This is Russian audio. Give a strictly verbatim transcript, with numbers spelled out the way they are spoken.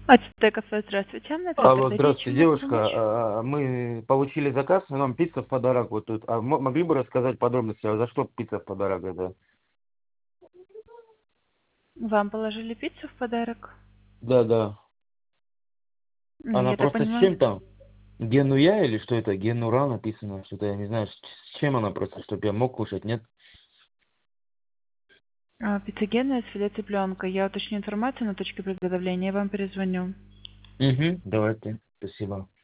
Ацтек кафе, здравствуйте. Оператор Алло, Дарья, здравствуйте, чем могу девушка. помочь? А, Мы получили заказ, и нам пицца в подарок вот тут. А м- могли бы рассказать подробности, а за что пицца в подарок это? Вам положили пиццу в подарок? Да, да. М, Она Я так просто с понимаю, чем там? Генуя или что это? Генура написано, что-то я не знаю, с с чем она просто, чтобы я мог кушать, нет? а, пицца Гена из филе цыпленка. Я уточню информацию на точке приготовления и вам перезвоню. Угу, давайте, спасибо.